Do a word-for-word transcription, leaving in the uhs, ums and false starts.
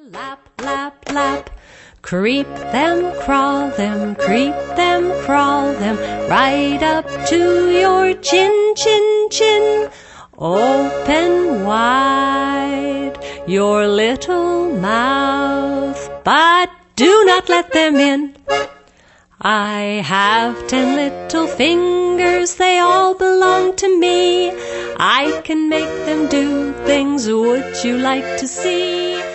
Lap, lap, lap. Creep them, crawl them, creep them, crawl them, right up to your chin, chin, chin. Open wide your little mouth, but do not let them in. I have ten little fingers, they all belong to me. I can make them do things, would you like to see?